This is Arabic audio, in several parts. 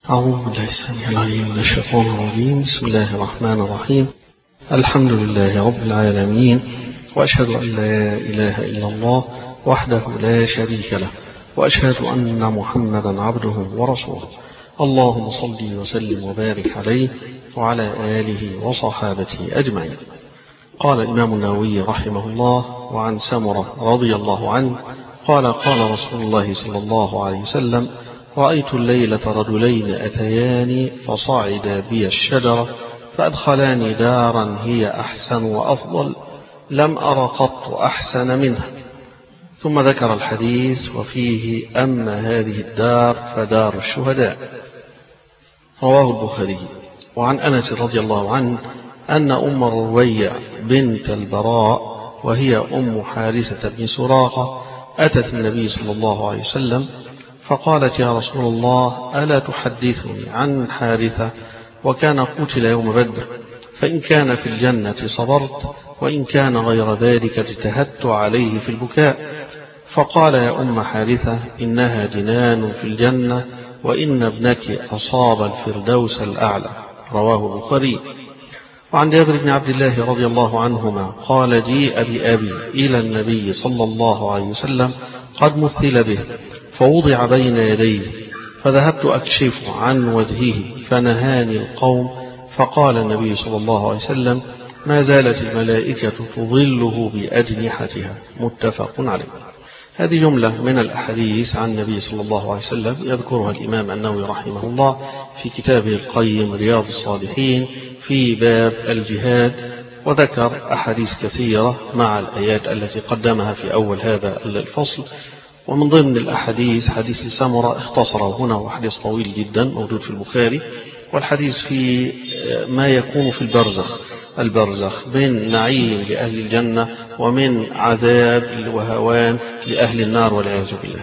أعوذ بالله السميع العليم من الشيطان الرجيم. بسم الله الرحمن الرحيم. الحمد لله رب العالمين، وأشهد أن لا إله إلا الله وحده لا شريك له، وأشهد أن محمدا عبده ورسوله. اللهم صل وسلم وبارك عليه وعلى آله وصحابته أجمعين. قال الإمام النووي رحمه الله: وعن سمرة رضي الله عنه قال: قال رسول الله صلى الله عليه وسلم: رأيت الليلة رجلين أتياني فصعدا بي الشجرة فأدخلاني دارا هي أحسن وأفضل لم أر قط أحسن منها. ثم ذكر الحديث وفيه: أما هذه الدار فدار الشهداء. رواه البخاري. وعن أنس رضي الله عنه أن أم الربيع بنت البراء وهي أم حارثة بن سراقة أتت النبي صلى الله عليه وسلم فقالت: يا رسول الله، ألا تحدثني عن حارثة وكان قتل يوم بدر، فإن كان في الجنة صبرت، وإن كان غير ذلك اجتهدت عليه في البكاء. فقال: يا أم حارثة، إنها جنان في الجنة، وإن ابنك أصاب الفردوس الأعلى. رواه البخاري. وعن جابر بن عبد الله رضي الله عنهما قال: جيء بأبي إلى النبي صلى الله عليه وسلم قد مثل به، فوضع بين يديه، فذهبت أكشف عن وجهه فنهاني القوم، فقال النبي صلى الله عليه وسلم: ما زالت الملائكة تظله بأجنحتها. متفق عليه. هذه جملة من الأحاديث عن النبي صلى الله عليه وسلم يذكرها الإمام النووي رحمه الله في كتابه القيم رياض الصالحين في باب الجهاد، وذكر أحاديث كثيرة مع الآيات التي قدمها في أول هذا الفصل. ومن ضمن الأحاديث حديث سمرة اختصره هنا، وحديث طويل جدا موجود في البخاري، والحديث في ما يكون في البرزخ من نعيم لأهل الجنة ومن عذاب وهوان لأهل النار والعياذ بالله.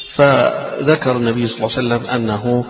فذكر النبي صلى الله عليه وسلم أنه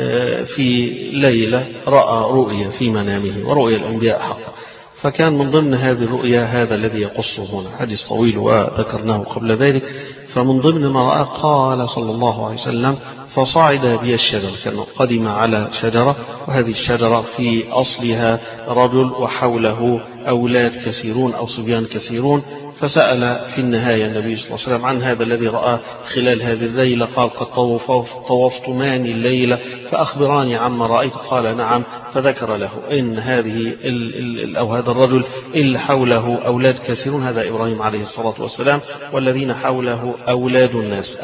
في ليلة رأى رؤيا في منامه، ورؤيا الأنبياء حق، فكان من ضمن هذه الرؤيا هذا الذي يقصه هنا، حديث طويل وذكرناه قبل ذلك. فمن ضمن ما رأى قال صلى الله عليه وسلم: فصعد بي الشجرة، كان قدم على شجرة، وهذه الشجرة في أصلها رجل وحوله أولاد كثيرون أو صبيان كثيرون، فسأل في النهاية النبي صلى الله عليه وسلم عن هذا الذي رأى خلال هذه الليلة. قال: قد طوفت ماني الليلة فأخبراني عما رأيت. قال: نعم. فذكر له إن هذه أو هذا الرجل اللي حوله أولاد كثيرون هذا إبراهيم عليه الصلاة والسلام، والذين حوله أولاد الناس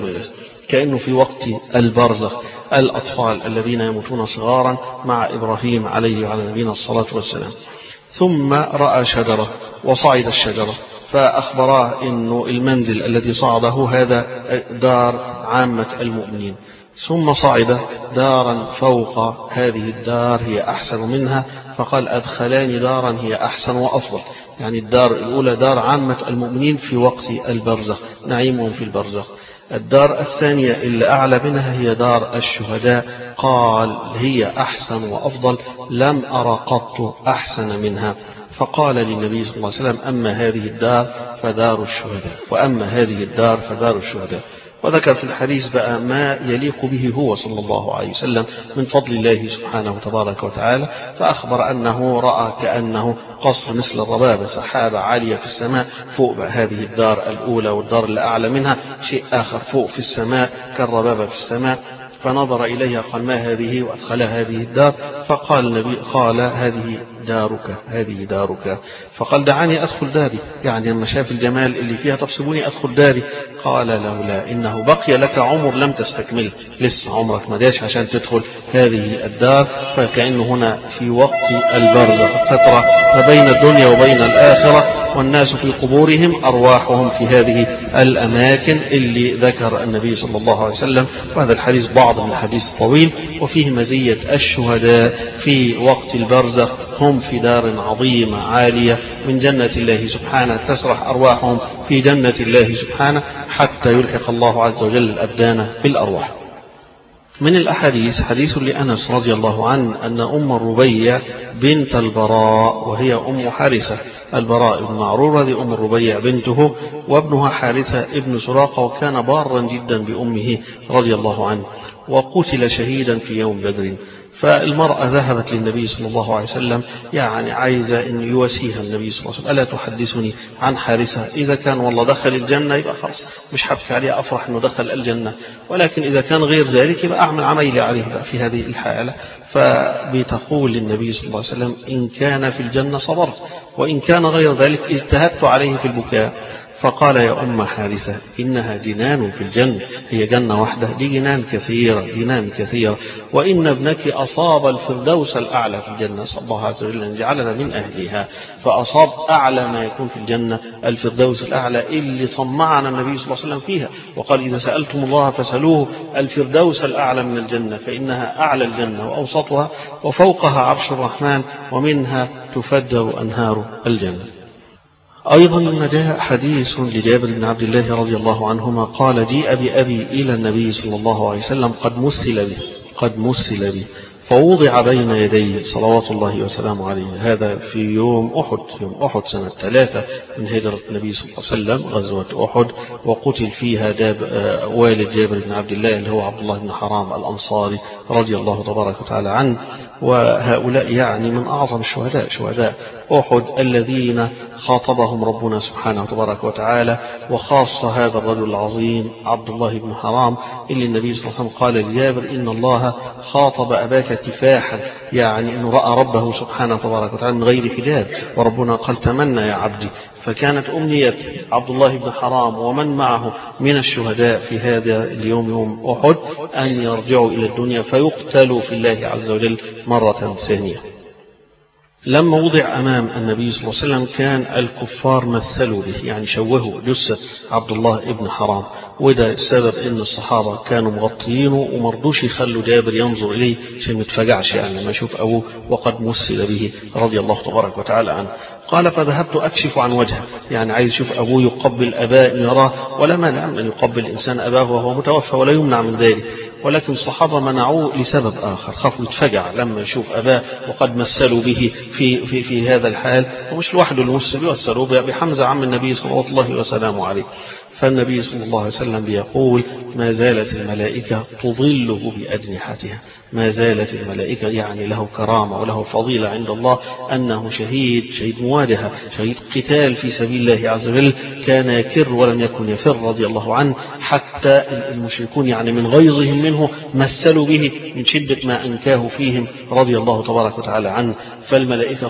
كأنه في وقت البرزخ الأطفال الذين يموتون صغارا مع إبراهيم عليه وعلى نبينا الصلاة والسلام. ثم رأى شجرة وصعد الشجرة، فأخبراه أنه المنزل الذي صعده هذا دار عامة المؤمنين، ثم صعد دارا فوق هذه الدار هي أحسن منها، فقال: أدخلاني دارا هي أحسن وأفضل. يعني الدار الأولى دار عامة المؤمنين في وقت البرزخ، نعيمهم في البرزخ. الدار الثانية اللي أعلى منها هي دار الشهداء، قال: هي أحسن وأفضل لم أر قط أحسن منها. فقال للنبي صلى الله عليه وسلم: أما هذه الدار فدار الشهداء، وأما هذه الدار فدار الشهداء. وذكر في الحديث بقى ما يليق به هو صلى الله عليه وسلم من فضل الله سبحانه تبارك وتعالى، فأخبر أنه رأى كأنه قصر مثل الربابة، سحابة عالية في السماء فوق هذه الدار الأولى، والدار اللي أعلى منها شيء آخر فوق في السماء كالربابة في السماء. فنظر إليها قال: ما هذه؟ وأدخلها هذه الدار. فقال النبي: قال: هذه دارك. فقال: دعاني أدخل داري، يعني لما شاف الجمال اللي فيها: تحسبوني أدخل داري؟ قال: لولا، إنه بقي لك عمر لم تستكمل، لسه عمرك ما جاش عشان تدخل هذه الدار. فكأنه هنا في وقت البرزخ فترة ما بين الدنيا وبين الآخرة، والناس في قبورهم أرواحهم في هذه الأماكن اللي ذكر النبي صلى الله عليه وسلم. وهذا الحديث بعض من الحديث طويل، وفيه مزية الشهداء في وقت البرزخ، هم في دار عظيمة عالية من جنة الله سبحانه، تسرح أرواحهم في جنة الله سبحانه حتى يلحق الله عز وجل الأبدان بالأرواح. من الأحاديث حديث لأنس رضي الله عنه أن أم الربيع بنت البراء وهي أم حارثة، البراء بن معرور هذه أم الربيع بنته، وابنها حارثة ابن سراقة، وكان بارا جدا بأمه رضي الله عنه. وقتل شهيدا في يوم بدر. فالمرأة ذهبت للنبي صلى الله عليه وسلم يعني عايزة أن يواسيها النبي صلى الله عليه وسلم: ألا تحدثني عن حارثة؟ إذا كان والله دخل الجنة يبقى خلاص مش هبكي عليه، أفرح أنه دخل الجنة، ولكن إذا كان غير ذلك يبقى أعمل عميلي عليه بقى في هذه الحالة. فبتقول للنبي صلى الله عليه وسلم: إن كان في الجنة صبرت، وإن كان غير ذلك اجتهدت عليه في البكاء. فقال: يا أم حارثة، إنها جنان في الجنة، هي جنة واحدة، دي جنان كثيرة، جنان كثيرة، وإن ابنك أصاب الفردوس الأعلى في الجنة، نسأل الله عز وجل أن يجعلنا من أهلها. فأصاب أعلى ما يكون في الجنة الفردوس الأعلى اللي طمعنا النبي صلى الله عليه وسلم فيها، وقال: إذا سألتم الله فسألوه الفردوس الأعلى من الجنة، فإنها أعلى الجنة وأوسطها وفوقها عرش الرحمن، ومنها تفجر أنهار الجنة. أيضا ما جاء حديث لجابر بن عبد الله رضي الله عنهما قال: جيء بأبي إلى النبي صلى الله عليه وسلم قد مثل به فوضع بين يديه صلوات الله وسلامه عليه. هذا في يوم أحد سنة 3 من هجرة النبي صلى الله عليه وسلم، غزوة أحد، وقتل فيها والد جابر بن عبد الله اللي هو عبد الله بن حرام الأنصاري رضي الله تبارك وتعالى عنه. وهؤلاء يعني من أعظم الشهداء، شهداء أحد الذين خاطبهم ربنا سبحانه وتبارك وتعالى، وخاصة هذا الرجل العظيم عبد الله بن حرام اللي النبي صلى الله عليه وسلم قال لجابر: إن الله خاطب أباك كفاحا، يعني أنه رأى ربه سبحانه وتبارك وتعالى من غير حجاب، وربنا قال: تمنى يا عبدي. فكانت أمنية عبد الله بن حرام ومن معه من الشهداء في هذا اليوم، يوم أحد، أن يرجعوا إلى الدنيا فيقتلوا في الله عز وجل مرة ثانية. لما وضع أمام النبي صلى الله عليه وسلم كان الكفار مثلوا به، يعني شوهوا جثة عبد الله ابن حرام، وده السبب ان الصحابة كانوا مغطيينه ومرضوش يخلوا جابر ينظر إليه عشان ما يتفجعش يعني لما يشوف أبوه وقد مثل به رضي الله تبارك وتعالى عنه. قال: فذهبت أكشف عن وجهه، يعني عايز يشوف أبوه يقبل أباه يراه، ولا مانع أن يقبل الإنسان أباه وهو متوفى ولا يمنع من ذلك، ولكن الصحابة منعوه لسبب آخر، خافوا يتفجع لما يشوف أباه وقد مثلوا به في هذا الحال، ومش لوحده المسلم، يوسلوا بحمزة عم النبي صلى الله وسلامه عليه. فالنبي صلى الله عليه وسلم بيقول: ما زالت الملائكة تظله بأجنحتها، ما زالت الملائكة، يعني له كرامة وله فضيلة عند الله أنه شهيد مواجهة، شهيد قتال في سبيل الله عز وجل، كان يكر ولم يكن يفر رضي الله عنه، حتى المشركون يعني من غيظهم منه مثلوا به من شدة ما أنكاه فيهم رضي الله تبارك وتعالى عنه. فالملائكة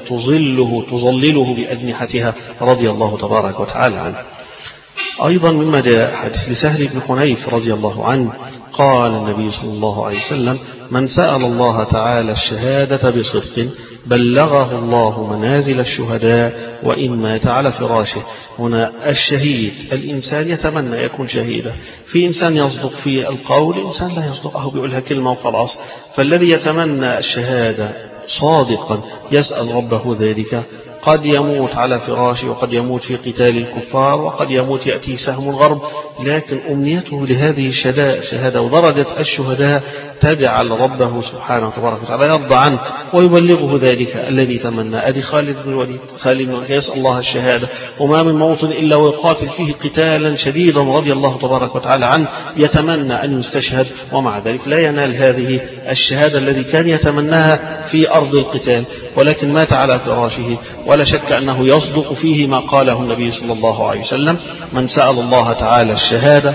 تظلله بأجنحتها رضي الله تبارك وتعالى عنه. أيضا مما جاء حديث لسهل بن حنيف رضي الله عنه قال النبي صلى الله عليه وسلم: من سأل الله تعالى الشهادة بصدق بلغه الله منازل الشهداء وإن مات على فراشه. هنا الشهيد الإنسان يتمنى يكون شهيدا، في إنسان يصدق في القول، إنسان لا يصدقه بيقولها كلمة وخلاص. فالذي يتمنى الشهادة صادقا يسأل ربه ذلك، قد يموت على فراشه وقد يموت في قتال الكفار وقد يموت يأتيه سهم الغرب، لكن أمنيته لهذه الشهادة ودرجة الشهداء تجعل ربه سبحانه وتبارك وتعالى يرضى عنه ويبلغه ذلك الذي تمنى. أدي خالد بن الوليد، يسأل الله الشهادة، وما من موطن إلا ويقاتل فيه قتالا شديدا رضي الله تبارك وتعالى عنه، يتمنى أن يستشهد، ومع ذلك لا ينال هذه الشهادة الذي كان يتمناها في أرض القتال، ولكن مات على فراشه. ولا شك أنه يصدق فيه ما قاله النبي صلى الله عليه وسلم: من سأل الله تعالى الشهادة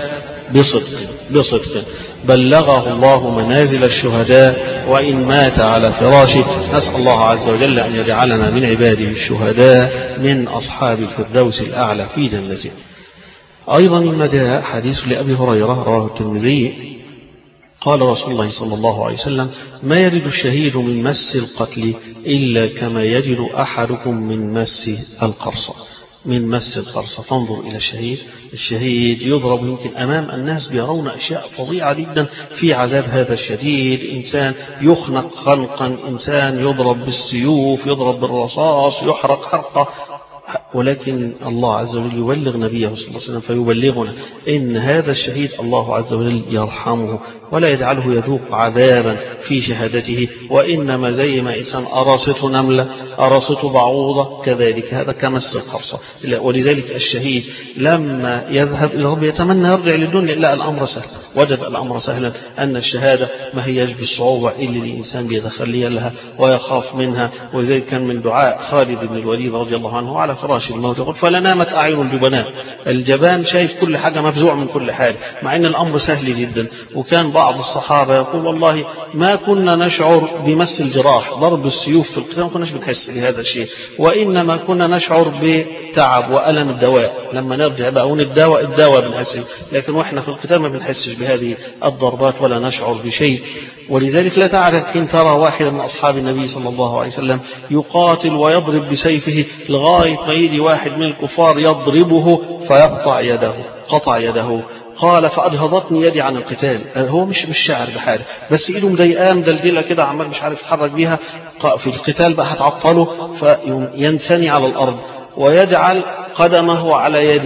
بصدق بلغه الله منازل الشهداء وإن مات على فراشه. نسأل الله عز وجل أن يجعلنا من عباده الشهداء من أصحاب الفردوس الأعلى في جنته. أيضا مما جاء حديث لأبي هريرة رواه الترمذي قال رسول الله صلى الله عليه وسلم: ما يجد الشهيد من مس القتل إلا كما يجد أحدكم من مس القرصة. من مس القرصة. فانظر إلى الشهيد يضرب يمكن أمام الناس بيرون أشياء فظيعة جدا في عذاب هذا الشديد، إنسان يخنق خنقا، إنسان يضرب بالسيوف، يضرب بالرصاص، يحرق حرقة، ولكن الله عز وجل يبلغ نبيه صلى الله عليه وسلم فيبلغنا إن هذا الشهيد الله عز وجل يرحمه ولا يجعله يذوق عذابا في شهادته، وإنما زي ما إنسان أراسته نملة أراسته بعوضة كذلك هذا كمس القرصة. ولذلك الشهيد لما يذهب إلى ربه يتمنى يرجع للدنيا، لا الأمر سهل، وجد الأمر سهلا أن الشهادة ما هيش بالصعوبة اللي الإنسان بيتخلي لها ويخاف منها. ولذلك كان من دعاء خالد بن الوليد رضي الله عنه على فراش الموت يقول فلنامت أعين الجبناء، الجبان شايف كل حاجة مفزوع من كل حاجة مع أن الأمر سهل جدا. وكان بعض الصحابة يقول والله ما كنا نشعر بمس الجراح، ضرب السيوف في القتال ما كناش بنحس بهذا الشيء، وإنما كنا نشعر بتعب وألم الدواء، لما نرجع بقى الدواء بنحس، لكن وإحنا في القتال ما بنحسش بهذه الضربات ولا نشعر بشيء. ولذلك لا تعرف حين ترى واحد من أصحاب النبي صلى الله عليه وسلم يقاتل ويضرب بسيفه لغاية ما يجي واحد من الكفار يضربه فيقطع يده، قطع يده. قال فأجهضتني يدي عن القتال. هو مش شاعر بحاله، بس ايده مضايقاه مدلدله كده عمال مش عارف يتحرك بيها، في القتال بقى هتعطله فينثني على الأرض ويجعل قدمه على يده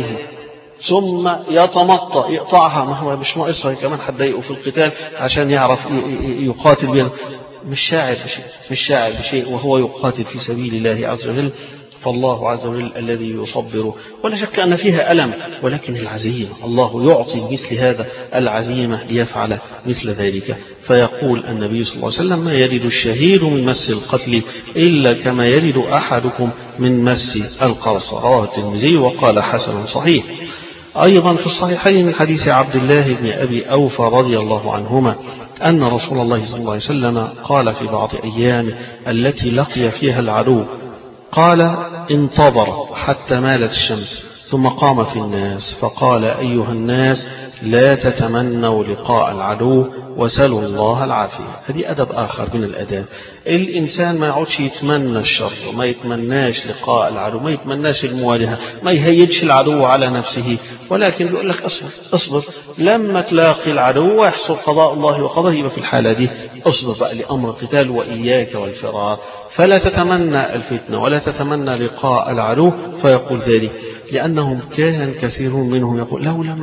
ثم يتمطى يقطعها، ما هو مش ناقصها كمان هتضايقه في القتال عشان يعرف يقاتل بها. مش شاعر بشيء وهو يقاتل في سبيل الله عز وجل. فالله عز وجل الذي يصبر، ولا شك أن فيها ألم، ولكن العزيمة الله يعطي مثل هذا العزيمة ليفعل مثل ذلك. فيقول النبي صلى الله عليه وسلم ما يرد الشهيد من مس القتل إلا كما يرد أحدكم من مس القرص. رواه الترمذي وقال حسن صحيح. أيضا في الصحيحين من حديث عبد الله بن أبي أوفى رضي الله عنهما أن رسول الله صلى الله عليه وسلم قال في بعض أيامه التي لقي فيها العدو قال انتظر حتى مالت الشمس ثم قام في الناس فقال أيها الناس لا تتمنوا لقاء العدو وسلوا الله العافية. هذه أدب آخر من الأداب. الإنسان ما يعودش يتمنى الشر، ما يتمناش لقاء العدو، ما يتمناش المواجهة، ما يهيجش العدو على نفسه، ولكن يقول لك اصبر لما تلاقي العدو ويحصل قضاء الله وقضاه، يبقى في الحالة دي اصبر بقى لأمر القتال وإياك والفرار، فلا تتمنى الفتنة ولا تتمنى لقاء العدو. فيقول ذلك لأنهم كان كثيرون منهم يقول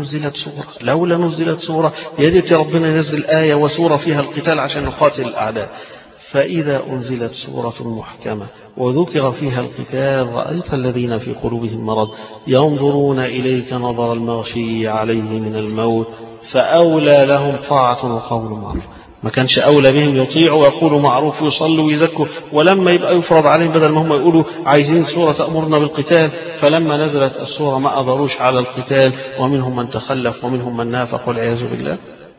لولا نزلت سورة يا ربنا ينزل آية وسورة فيها القتال عشان نقاتل الأعداء. فإذا أنزلت سورة محكمة وذكر فيها القتال رأيت الذين في قلوبهم مرض ينظرون إليك نظر المغشي عليه من الموت فأولى لهم طاعة وقول معروف. ما كانش أولى بهم يطيعوا ويقولوا معروف ويصلوا ويزكوا، ولما يبقى يفرض عليهم بدل ما هم يقولوا عايزين سورة تأمرنا بالقتال، فلما نزلت السورة ما أضروش على القتال، ومنهم من تخلف ومنهم من نافق والعياذ بالله.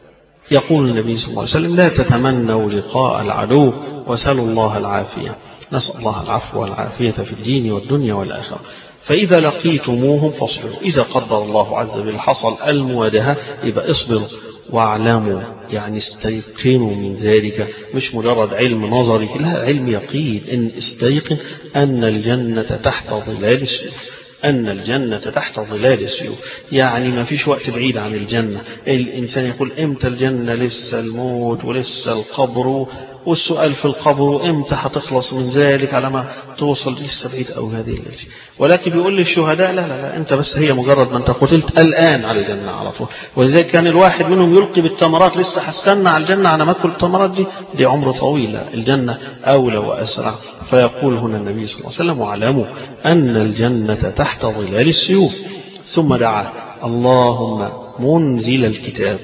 يقول النبي صلى الله عليه وسلم لا تتمنوا لقاء العدو وسلوا الله العافية. نسأل الله العفو والعافية في الدين والدنيا والآخرة. فإذا لقيتموهم فاصبروا، إذا قدر الله عز وجل حصل المواجهة يبقى اصبروا واعلموا، يعني استيقنوا من ذلك، مش مجرد علم نظري، لا علم يقين، إن استيقن أن الجنة تحت ظلال السيوف، أن الجنة تحت ظلال السيوف. يعني ما فيش وقت بعيد عن الجنة. الإنسان يقول إمتى الجنة؟ لسه الموت ولسه القبر والسؤال في القبر، إمتى هتخلص من ذلك على ما توصل، لسه بعيد أو هذه الشيء. ولكن بيقول للشهداء لا أنت بس هي مجرد ما أنت قتلت الآن على الجنة على طول. ولذلك كان الواحد منهم يلقي بالتمرات، لسه هستنى على الجنة على ما أكل التمرات دي عمر طويل، الجنة أولى وأسرع. فيقول هنا النبي صلى الله عليه وسلم واعلموا أن الجنة تحت ظلال السيوف. ثم دعا اللهم منزل الكتاب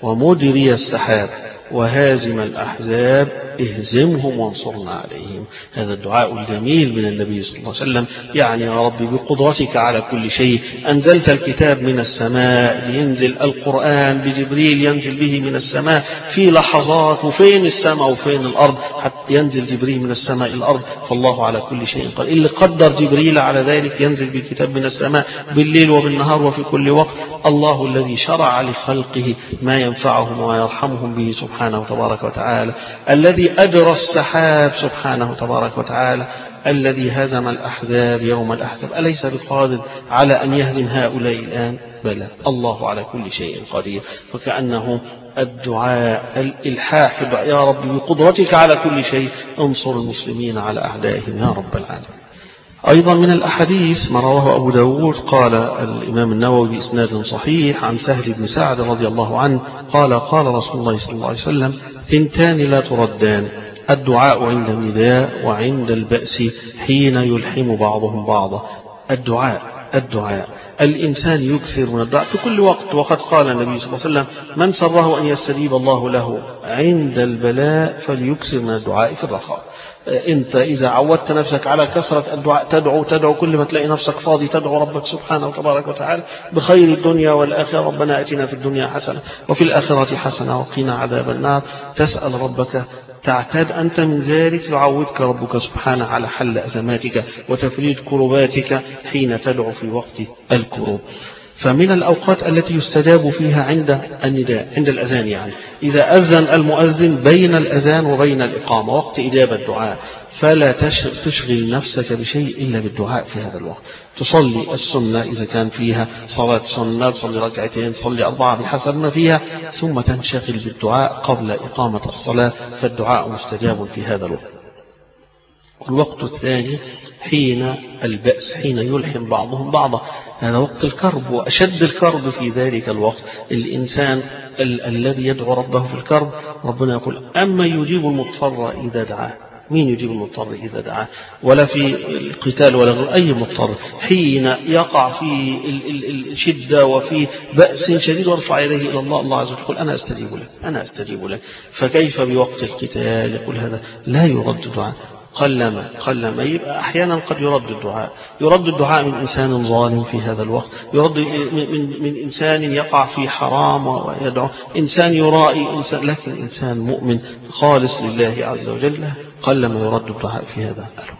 ومجري السحاب وهازم الأحزاب اهزمهم وانصرنا عليهم. هذا الدعاء الجميل من النبي صلى الله عليه وسلم، يعني يا رب بقدرتك على كل شيء أنزلت الكتاب من السماء لينزل القرآن بجبريل ينزل به من السماء في لحظات، وفين السماء وفين الأرض حتى ينزل جبريل من السماء إلى الأرض، فالله على كل شيء قدير. اللي قدر جبريل على ذلك ينزل بالكتاب من السماء بالليل وبالنهار وفي كل وقت. الله الذي شرع لخلقه ما ينفعهم ويرحمهم به سبحانه تبارك وتعالى، الذي أجرى السحاب سبحانه تبارك وتعالى، الذي هزم الأحزاب يوم الأحزاب. أليس بقادر على أن يهزم هؤلاء الآن؟ بلى، الله على كل شيء قدير. فكأنه الدعاء الإلحاح في الدعاء يا رب بقدرتك على كل شيء انصر المسلمين على أعدائهم يا رب العالمين. أيضا من الأحاديث ما رواه أبو داود قال الإمام النووي بإسناد صحيح عن سهل بن سعد رضي الله عنه قال قال رسول الله صلى الله عليه وسلم: ثنتان لا تردان، الدعاء عند النداء وعند البأس حين يلحم بعضهم بعضا. الدعاء الإنسان يكثر من الدعاء في كل وقت، وقد قال النبي صلى الله عليه وسلم: من سره أن يستجيب الله له عند البلاء فليكثر من الدعاء في الرخاء. أنت إذا عودت نفسك على كثرة الدعاء، تدعو كل ما تلاقي نفسك فاضي تدعو ربك سبحانه وتبارك وتعالى بخير الدنيا والآخرة: ربنا آتنا في الدنيا حسنة وفي الآخرة حسنة وقنا عذاب النار. تسأل ربك، تعتاد أنت من ذلك، يعودك ربك سبحانه على حل أزماتك وتفريج كرباتك حين تدعو في وقت الكروب. فمن الأوقات التي يستجاب فيها عند النداء، عند الأذان، يعني إذا أذن المؤذن بين الأذان وبين الإقامة وقت إجابة الدعاء، فلا تشغل نفسك بشيء إلا بالدعاء في هذا الوقت. تصلي السنة إذا كان فيها صلاة سنة، تصلي ركعتين، تصلي 4 بحسب ما فيها، ثم تنشغل بالدعاء قبل إقامة الصلاة، فالدعاء مستجاب في هذا الوقت. الوقت الثاني حين البأس، حين يلحم بعضهم بعضا، هذا وقت الكرب، وأشد الكرب في ذلك الوقت الإنسان الذي يدعو ربه في الكرب. ربنا يقول: أما يجيب المضطر إذا دعاه. مين يجيب المضطر إذا دعاه؟ ولا في القتال ولا غير أي مضطر، حين يقع في الشدة وفي بأس شديد وارفع يديه إلى الله، الله عز وجل يقول: أنا أستجيب لك. فكيف بوقت القتال؟ يقول هذا لا يرد دعاء. قلما يبقى أحيانا قد يرد الدعاء من إنسان ظالم في هذا الوقت، يرد من إنسان يقع في حرام ويدعو، إنسان يرائي، لكن إنسان مؤمن خالص لله عز وجل قلما يرد الدعاء في هذا الوقت.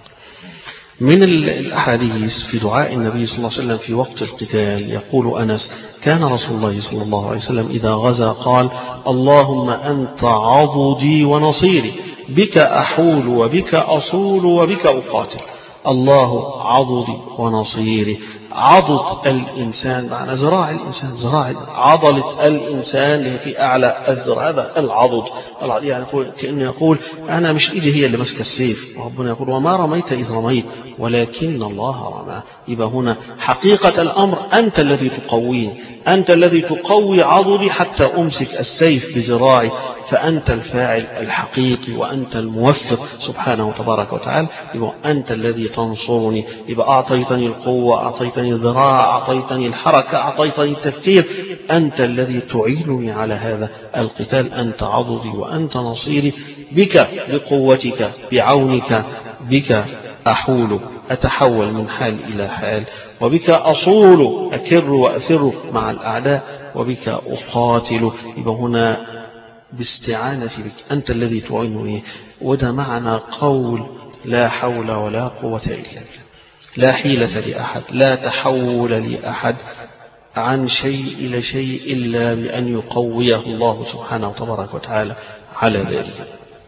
من الأحاديث في دعاء النبي صلى الله عليه وسلم في وقت القتال، يقول أنس: كان رسول الله صلى الله عليه وسلم إذا غزا قال: اللهم أنت عضدي ونصيري، بك أحول وبك أصول وبك أقاتل. الله عضدي ونصيري. عضد الإنسان معنى ذراع الإنسان، عضلة الإنسان اللي في أعلى الذراع، هذا العضد. يعني كأنه يقول: أنا مش إيدي هي اللي ماسكة السيف، وربنا يقول: وما رميت إذ رميت ولكن الله رمى. يبقى هنا حقيقة الأمر أنت الذي تقويني، أنت الذي تقوي عضدي حتى أمسك السيف بذراعي، فأنت الفاعل الحقيقي وأنت الموفق سبحانه وتبارك وتعالى. يبقى أنت الذي تنصرني، يبقى أعطيتني القوة، أعطيتني الذراع، أعطيتني الحركة، أعطيتني التفكير، أنت الذي تعينني على هذا القتال، أنت عضدي وأنت نصيري، بك بقوتك بعونك، بك أحول أتحول من حال إلى حال، وبك أصول أكر وأثر مع الأعداء، وبك أقاتل. يبقى هنا باستعانة بك، أنت الذي تعينني. وده معنى قول لا حول ولا قوة إلا بالله، لا حيلة لأحد، لا تحول لأحد عن شيء إلى شيء إلا بأن يقويه الله سبحانه وتبارك وتعالى على ذلك.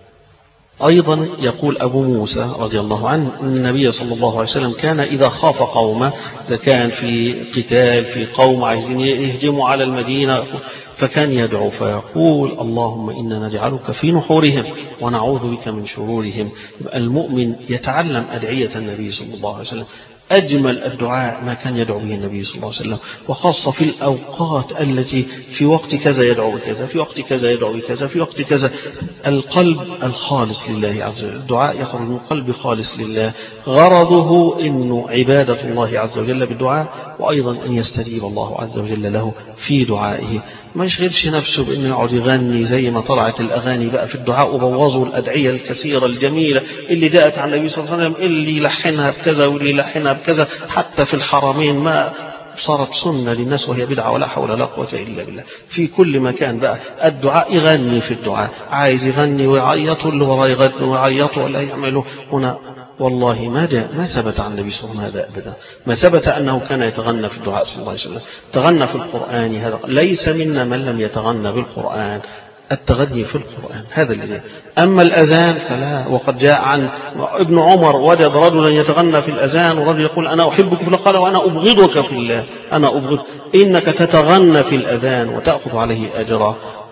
أيضا يقول أبو موسى رضي الله عنه أن النبي صلى الله عليه وسلم كان إذا خاف قومه، إذا كان في قتال في قوم عايزين يهجموا على المدينة، فكان يدعو فيقول: اللهم إنا نجعلك في نحورهم ونعوذ بك من شرورهم. يبقى المؤمن يتعلم أدعية النبي صلى الله عليه وسلم. أجمل الدعاء ما كان يدعو به النبي صلى الله عليه وسلم، وخاصة في الأوقات التي في وقت كذا يدعو بكذا، في وقت كذا يدعو بكذا، في وقت كذا. القلب الخالص لله عز وجل، الدعاء يخرج من قلب خالص لله، غرضه إنه عبادة الله عز وجل بالدعاء، وأيضا أن يستجيب الله عز وجل له في دعائه. ما يشغلش نفسه بأنه يقعد يغني زي ما طلعت الأغاني بقى في الدعاء، وبوظوا الأدعية الكثيرة الجميلة اللي جاءت عن النبي صلى الله عليه وسلم، اللي يلحنها بكذا واللي يلحنها بكذا، حتى في الحرمين ما صارت سنة للناس وهي بدعة، ولا حول ولا قوة إلا بالله. في كل مكان بقى الدعاء، يغني في الدعاء، عايز يغني ويعيطوا اللي وراه يغنوا ويعيطوا ولا يعملوا. هنا والله ما ثبت عن النبي صلى الله عليه وسلم هذا أبدا، ما ثبت أنه كان يتغنى في الدعاء صلى الله عليه وسلم. تغنى في القرآن، هذا ليس منا من لم يتغنى بالقرآن. التغني في القرآن هذا الذي. أما الأذان فلا. وقد جاء عن ابن عمر وجد رجلا يتغنى في الأذان، ورجل يقول: أنا أحبك في الله، قال: وأنا أبغضك في الله، أنا أبغض. إنك تتغنى في الأذان وتأخذ عليه أجرا.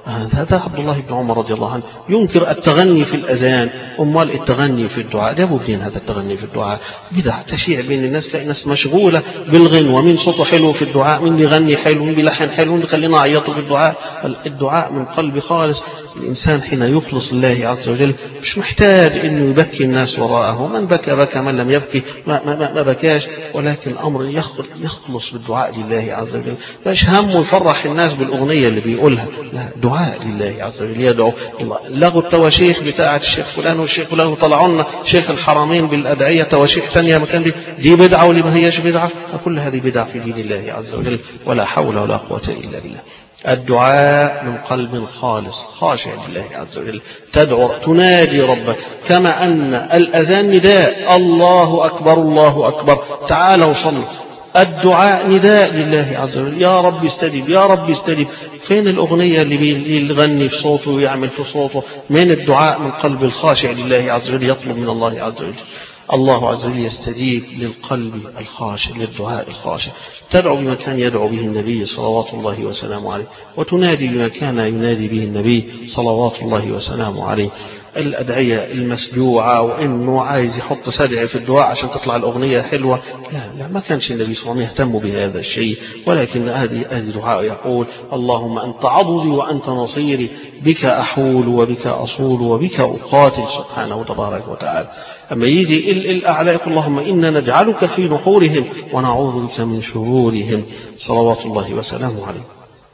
هذا عبد الله بن عمر رضي الله عنه ينكر التغني في الأذان، أمال التغني في الدعاء جابوا منين هذا التغني في الدعاء؟ بدع تشيع بين الناس، تلاقي الناس مشغولة بالغنوة، من صوته حلو في الدعاء، من بيغني حلو، من بيلحن حلو، من بيخلينا عيطوا في الدعاء. الدعاء من قلب خالص. الإنسان حين يخلص لله عز وجل مش محتاج إنه يبكي الناس وراءه، من بكى بكى، من لم يبكي ما بكاش، ولكن الأمر يخلص بالدعاء لله عز وجل. مش همه يفرح الناس بالأغنية اللي بيقولها، لا، دعاء لله عز وجل، يدعو الله. لغوا التواشيح بتاعة الشيخ فلان والشيخ فلان، وطلعونا شيخ الحرمين بالأدعية تواشيح ثانية مكان دي بدعة ولي ما هيش بدعة. كل هذه بدعة في دين الله عز وجل، ولا حول ولا قوة إلا بالله. الدعاء من قلب خالص خاشع لله عز وجل، تدعو تنادي ربك، كما أن الأذان نداء، الله أكبر الله أكبر، تعالوا صلوا. الدعاء نداء لله عز وجل، يا رب استجب يا رب استجب. فين الأغنية اللي يغني في صوته ويعمل في صوته؟ من الدعاء من قلب الخاشع لله عز وجل، يطلب من الله عز وجل. الله عز وجل يستجيب للقلب الخاشع، للدعاء الخاشع. تدعو بما كان يدعو به النبي صلوات الله وسلامه عليه، وتنادي بما كان ينادي به النبي صلوات الله وسلامه عليه. الأدعية المسجوعة، وإنه عايز يحط سدع في الدعاء عشان تطلع الأغنية حلوة، لا، ما كانش النبي صلى الله عليه وسلم يهتم بهذا الشيء. ولكن هذه دعاء يقول: اللهم أنت عضدي وأنت نصيري، بك أحول وبك أصول وبك أقاتل، سبحانه تبارك وتعالى. أما يجي الأعلى يقول: اللهم إنا نجعلك في نحورهم ونعوذ بك من شرورهم، صلوات الله وسلامه عليه.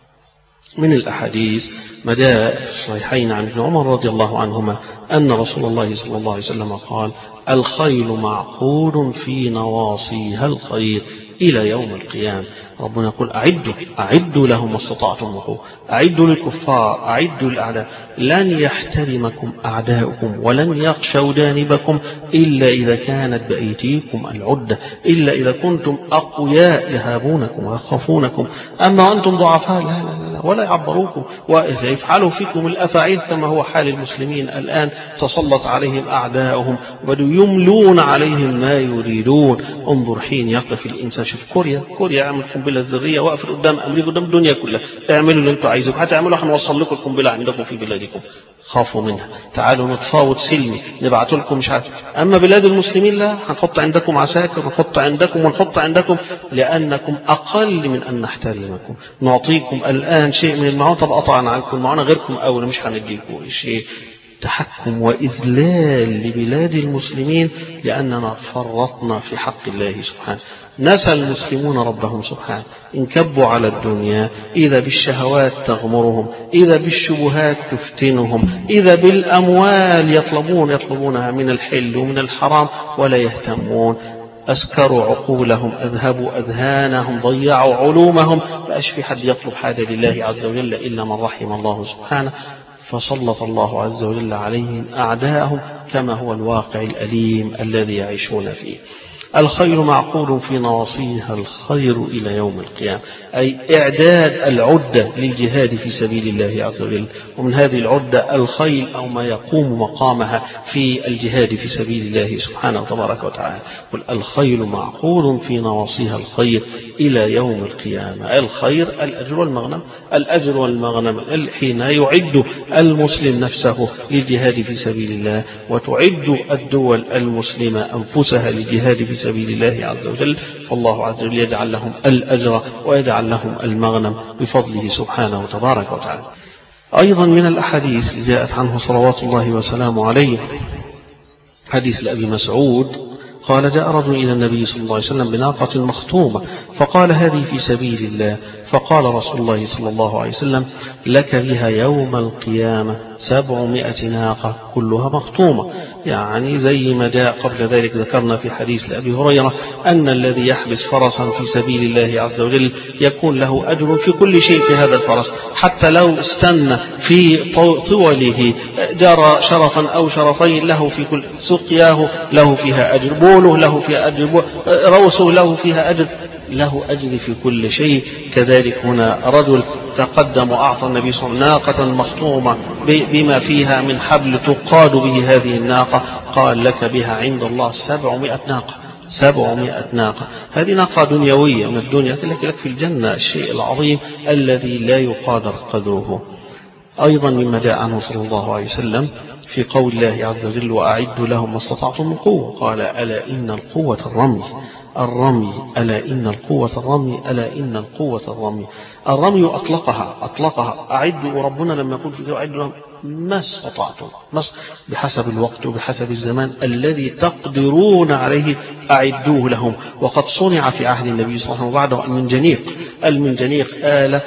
من الأحاديث ما جاء في الصحيحين عن ابن عمر رضي الله عنهما أن رسول الله صلى الله عليه وسلم قال: الخيل معقود في نواصيها الخير إلى يوم القيامة. ربنا يقول: أعدوا لهم ما استطعتم وقوة، أعدوا للكفار، أعدوا للأعداء، لن يحترمكم أعداؤكم ولن يخشوا جانبكم إلا إذا كانت بأيديكم العدة، إلا إذا كنتم أقوياء يهابونكم ويخافونكم. أما أنتم ضعفاء لا ولا يعبروكم، ويفعلوا فيكم الأفاعيل كما هو حال المسلمين الآن. تسلط عليهم أعداؤهم وبدوا يملون عليهم ما يريدون. انظر حين يقف الإنسان، شوف كوريا عمل قنبلة ذرية، وقف قدام أمريكا قدام الدنيا كلها، اعملوا اللي انتم عايزين، هتعملوا هنوصل لكم القنبلة عندكم في بلادكم، خافوا منها، تعالوا نتفاوض سلمي، نبعث لكم مش عارف. أما بلاد المسلمين لا، هنحط عندكم عساكر، ونحط عندكم لأنكم أقل من أن نحترمكم. نعطيكم الآن شيء من المعونة، طب قطعنا عنكم المعونة، غيركم أولى مش هنديكم شيء. تحكم وإذلال لبلاد المسلمين لأننا فرطنا في حق الله سبحانه. نسى المسلمون ربهم سبحانه، انكبوا على الدنيا، إذا بالشهوات تغمرهم، إذا بالشبهات تفتنهم، إذا بالأموال يطلبونها من الحل ومن الحرام ولا يهتمون. أسكروا عقولهم، أذهبوا أذهانهم، ضيعوا علومهم، بقاش في حد يطلب حاجة لله عز وجل إلا من رحم الله سبحانه. فسلط الله عز وجل عليهم أعداءهم كما هو الواقع الأليم الذي يعيشون فيه. الخير معقول في نواصيها الخير إلى يوم القيامة، أي إعداد العدة للجهاد في سبيل الله عز وجل. ومن هذه العدة الخيل أو ما يقوم مقامها في الجهاد في سبيل الله سبحانه وتبارك وتعالى. الخيل معقول في نواصيها الخير إلى يوم القيامة. الخير الأجر والمغنم حين يعد المسلم نفسه للجهاد في سبيل الله، وتعد الدول المسلمة أنفسها للجهاد في سبيل الله عز وجل، فالله عز وجل يجعل لهم الأجر ويجعل لهم المغنم بفضله سبحانه وتبارك وتعالى. أيضا من الأحاديث جاءت عنه صلوات الله وسلامه عليه حديث لأبي مسعود قال: جاء رجل إلى النبي صلى الله عليه وسلم بناقة مخطومة، فقال: هذه في سبيل الله. فقال رسول الله صلى الله عليه وسلم: لك بها يوم القيامة 700 ناقة كلها مخطومة. يعني زي ما جاء قبل ذلك ذكرنا في حديث لأبي هريرة أن الذي يحبس فرسا في سبيل الله عز وجل يكون له أجر في كل شيء في هذا الفرس، حتى لو استنى في طوله جرى شرفا أو شرفين له في كل، سقياه له فيها أجر، بوله له فيها أجر، روسه له فيها أجر، له أجر في كل شيء. كذلك هنا رجل تقدم وأعطى النبي صلى الله عليه وسلم ناقة مخطومة بما فيها من حبل تقاد به هذه الناقة، قال: لك بها عند الله 700 ناقة. 700 ناقة. هذه ناقة دنيوية من الدنيا، لك في الجنة الشيء العظيم الذي لا يقادر قدره. أيضا مما جاء عنه صلى الله عليه وسلم في قول الله عز وجل وأعدوا لهم ما استطعتم من قوة، قال ألا إن القوة الرمي ألا إن القوة الرمي ألا إن القوة الرمي. الرمي أطلقها أعدوا، ربنا لما يقول في أعدوا لهم ما استطعتم، بحسب الوقت وبحسب الزمان الذي تقدرون عليه أعدوه لهم. وقد صنع في عهد النبي صلى الله عليه وسلم وبعده المنجنيق آلة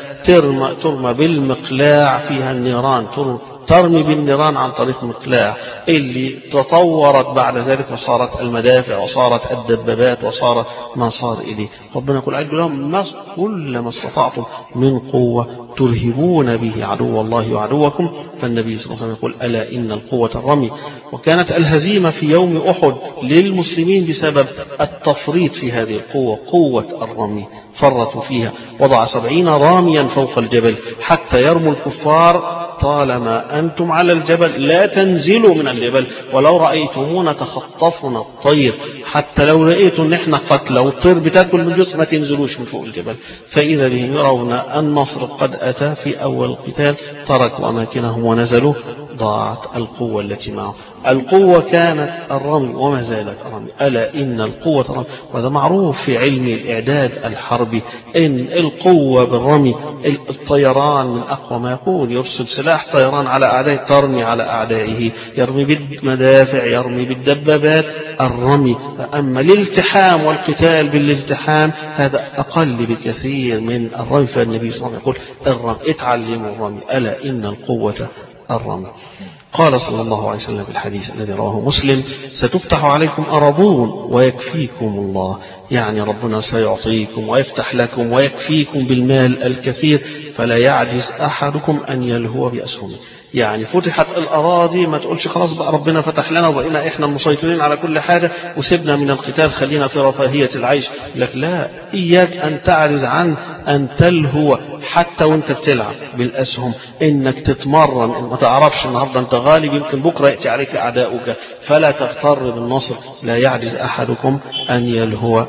ترمى بالمقلاع فيها النيران، ترمي بالنيران عن طريق مقلاع، اللي تطورت بعد ذلك وصارت المدافع وصارت الدبابات وصارت ما صار إليه. ربنا يقول أعدوا لهم كل ما استطعتم من قوة ترهبون به عدو الله وعدوكم. فالنبي صلى الله عليه وسلم يقول ألا إن القوة الرمي. وكانت الهزيمة في يوم أحد للمسلمين بسبب التفريط في هذه القوة، قوة الرمي، فرطوا فيها. وضع 70 راميا فوق الجبل حتى يرموا الكفار طالما أنتم على الجبل لا تنزلوا من الجبل، ولو رأيتمونا تخطفنا الطير، حتى لو رأيتم ان احنا قتلى والطير بتاكل من جسم ما تنزلوش من فوق الجبل. فإذا بهم يرون النصر قد أتى في أول القتال تركوا أماكنهم ونزلوا، ضاعت القوة التي معه. القوة كانت الرمي وما زالت الرمي. ألا إن القوة الرمي. وهذا معروف في علم الإعداد الحربي إن القوة بالرمي. الطيران من أقوى ما يكون، يرسل سلاح طيران على أعدائه، ترمي على أعدائه، يرمي بالمدافع، يرمي بالدبابات، الرمي. أما الالتحام والقتال بالالتحام هذا أقل بكثير من الرمي. فالنبي صلى الله عليه وسلم يقول الرمي، اتعلموا الرمي، ألا إن القوة الرمي. قال صلى الله عليه وسلم في الحديث الذي رواه مسلم ستفتح عليكم أراضون ويكفيكم الله، يعني ربنا سيعطيكم ويفتح لكم ويكفيكم بالمال الكثير، فلا يعجز أحدكم أن يلهو بأسهمه. يعني فتحت الأراضي، ما تقولش خلاص بقى ربنا فتح لنا وبقينا إحنا المسيطرين على كل حاجة وسيبنا من القتال خلينا في رفاهية العيش. لك لا، إياك أن تعجز عن أن تلهو حتى وانت بتلعب بالأسهم، إنك تتمرن، إن ما تعرفش النهاردة أنت غالب يمكن بكرة يأتي عليك أعداؤك، فلا تغتر بالنصر. لا يعجز أحدكم أن يلهو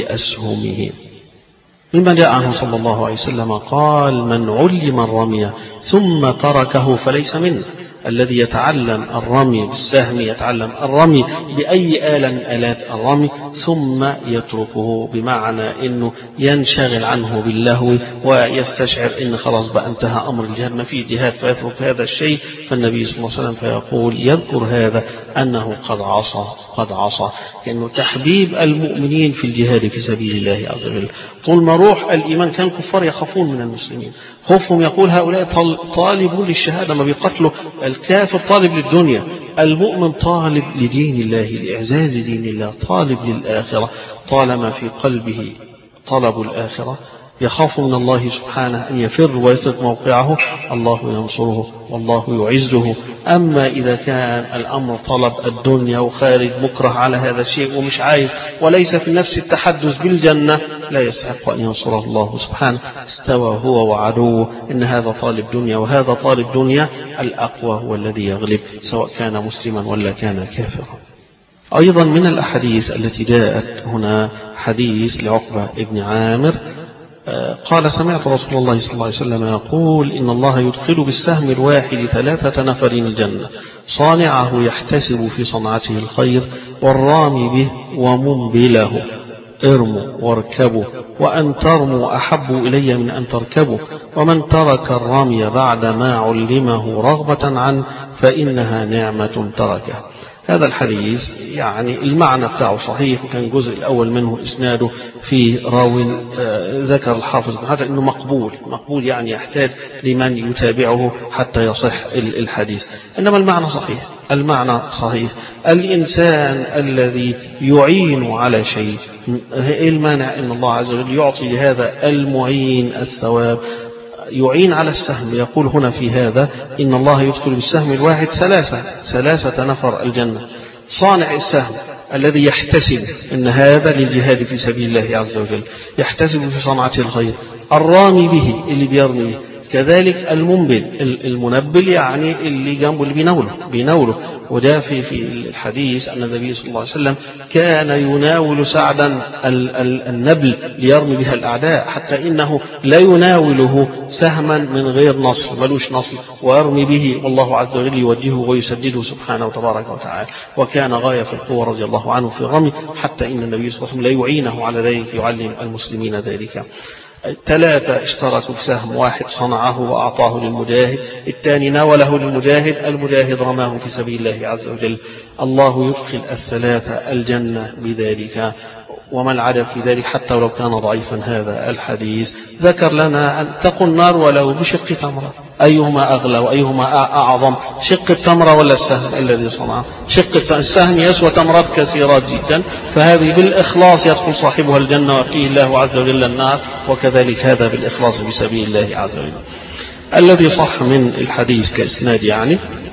بأسهمه. مما جاء عنه صلى الله عليه وسلم قال من علم الرمي ثم تركه فليس منه. الذي يتعلم الرمي بالسهم، يتعلم الرمي بأي آلة من آلات الرمي ثم يتركه، بمعنى أنه ينشغل عنه باللهو ويستشعر أن خلاص بقى انتهى أمر الجهاد، ما فيه جهاد، فيترك هذا الشيء. فالنبي صلى الله عليه وسلم فيقول يذكر هذا أنه قد عصى، كأنه تحبيب المؤمنين في الجهاد في سبيل الله عز وجل. طول ما روح الإيمان كان الكفار يخافون من المسلمين، خوفهم يقول هؤلاء طالبون للشهادة، ما بيقتلوا. الكافر طالب للدنيا، المؤمن طالب لدين الله، لإعزاز دين الله، طالب للآخرة. طالما في قلبه طلب الآخرة يخاف من الله سبحانه أن يفر ويترك موقعه، الله ينصره والله يعزه. أما إذا كان الأمر طلب الدنيا وخارج مكره على هذا الشيء ومش عايز وليس في نفس التحدث بالجنة، لا يستحق أن ينصره الله سبحانه. استوى هو وعدوه، إن هذا طالب دنيا وهذا طالب دنيا، الأقوى هو الذي يغلب سواء كان مسلما ولا كان كافرا. أيضا من الأحاديث التي جاءت هنا حديث لعقبة ابن عامر قال سمعت رسول الله صلى الله عليه وسلم يقول إن الله يدخل بالسهم الواحد 3 نفر الجنة، صانعه يحتسب في صنعته الخير، والرامي به ومنبله. ارموا واركبوا، وأن ترموا أحب إلي من أن تركبوا، ومن ترك الرمي بعد ما علمه رغبة عنه فإنها نعمة تركها. هذا الحديث يعني المعنى بتاعه صحيح، وكان الجزء الأول منه إسناده فيه راو ذكر الحافظ بن حجر إنه مقبول يعني يحتاج لمن يتابعه حتى يصح الحديث. إنما المعنى صحيح. الإنسان الذي يعين على شيء، المانع إن الله عز وجل يعطي لهذا المعين الثواب. يعين على السهم، يقول هنا في هذا إن الله يدخل بالسهم الواحد 3 نفر الجنة. صانع السهم الذي يحتسب إن هذا للجهاد في سبيل الله عز وجل، يحتسب في صنعته الخير. الرامي به اللي بيرمي، كذلك المنبل، المنبل يعني اللي جنبه اللي بيناوله. وده في الحديث أن النبي صلى الله عليه وسلم كان يناول سعدا النبل ليرمي بها الأعداء، حتى إنه لا يناوله سهما من غير نصل، ملوش نصل، ويرمي به والله عز وجل يوجهه ويسدده سبحانه وتبارك وتعالى. وكان غاية في القوة رضي الله عنه في الرمي، حتى إن النبي صلى الله عليه وسلم لا يعينه على ذلك، يعلم المسلمين ذلك. 3 اشتركوا في سهم واحد صنعه وأعطاه للمجاهد، الثاني ناوله للمجاهد، المجاهد رماه في سبيل الله عز وجل. الله يدخل الثلاثة الجنة بذلك، وما العدد في ذلك حتى ولو كان ضعيفا. هذا الحديث ذكر لنا أن تقوا النار ولو بشق تمرة، أيهما أغلى وأيهما أعظم، شق التمرة ولا السهم الذي صنعه؟ السهم يسوى تمرات كثيرات جدا، فهذه بالإخلاص يدخل صاحبها الجنة ويقيه الله عز وجل النار، وكذلك هذا بالإخلاص بسبيل الله عز وجل. الذي صح من الحديث كإسناد يعني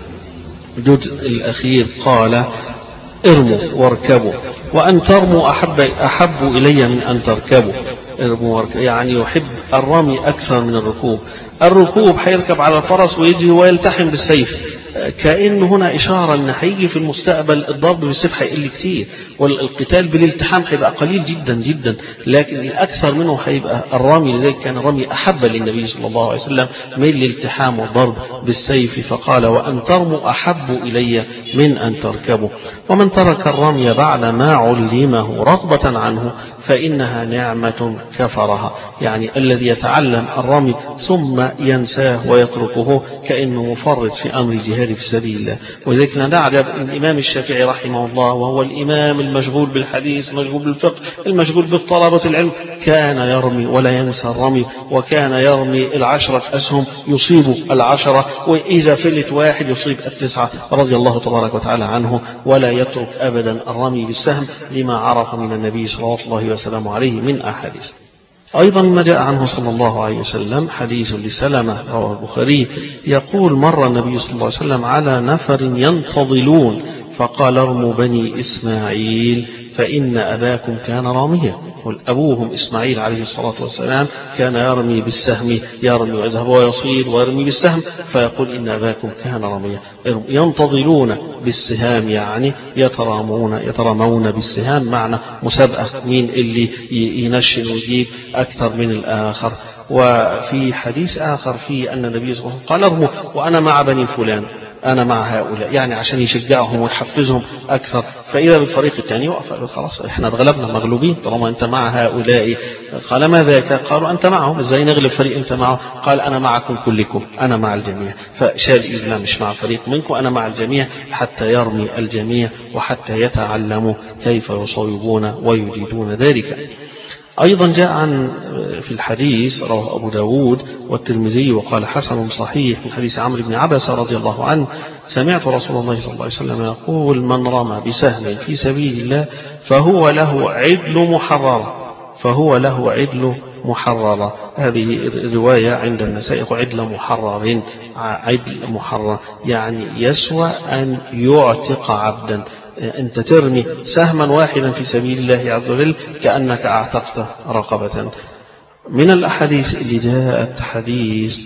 الجزء الأخير قال ارموا واركبوا، وأن ترموا أحب إلي من أن تركبوا. ارموا واركبوا يعني يحب الرمي أكثر من الركوب. الركوب حيركب على الفرس ويجي ويلتحم بالسيف، كأن هنا إشارة أن هيجي في المستقبل الضرب بالسيف هيقل كتير، والقتال بالالتحام هيبقى قليل جدا جدا، لكن الأكثر منه هيبقى الرمي. لذلك كان الرمي أحب للنبي صلى الله عليه وسلم من الالتحام والضرب بالسيف، فقال وأن ترموا أحب إلي من أن تركبوا. ومن ترك الرمي بعد ما علمه رغبة عنه فإنها نعمة كفرها، يعني الذي يتعلم الرمي ثم ينساه ويتركه كأنه مفرط في أمر الجهاد في سبيل الله. وذلك لا نعجب أن الإمام الشافعي رحمه الله، وهو الإمام المشغول بالحديث، المشغول بالفقه، المشغول بطلبة العلم، كان يرمي ولا ينسى الرمي، وكان يرمي 10 أسهم يصيب 10، وإذا فلت واحد يصيب 9 رضي الله تبارك وتعالى عنه، ولا يترك أبدا الرمي بالسهم لما عرف من النبي صلى الله وسلم عليه من أحاديث. أيضا ما جاء عنه صلى الله عليه وسلم حديث لسلمة رواه البخاري يقول مر النبي صلى الله عليه وسلم على نفر ينتظلون فقال ارموا بني إسماعيل فإن أباكم كان راميا. أبوهم إسماعيل عليه الصلاة والسلام كان يرمي بالسهم، يرمي ويذهب ويصيد ويرمي بالسهم، فيقول إن أباكم كان راميا. ينتظلون بالسهام يعني يترامون بالسهام، معنى مسابقة مين اللي ينشن ويجيب أكثر من الآخر. وفي حديث آخر في أن النبي صلى الله عليه وسلم قال ارموا وأنا مع بني فلان، أنا مع هؤلاء، يعني عشان يشجعهم ويحفزهم أكثر. فإذا بالفريق الثاني وقف خلاص إحنا اتغلبنا مغلوبين طالما أنت مع هؤلاء. قال ما ذاك؟ قالوا أنت معهم، إزاي نغلب فريق أنت معه؟ قال أنا معكم كلكم، أنا مع الجميع. فشال إذن مش مع فريق منكم، أنا مع الجميع، حتى يرمي الجميع وحتى يتعلموا كيف يصوبون ويجيدون ذلك. أيضا جاء عن في الحديث رواه أبو داود والترمذي وقال حسن صحيح من حديث عمرو بن عبسة رضي الله عنه سمعت رسول الله صلى الله عليه وسلم يقول من رمى بسهم في سبيل الله فهو له عدل محرر. هذه الرواية عند النسائي عدل محرر يعني يسوى أن يعتق عبدا. أنت ترمي سهما واحدا في سبيل الله عز وجل كأنك أعتقت رقبة. من الأحاديث اللي جاءت حديث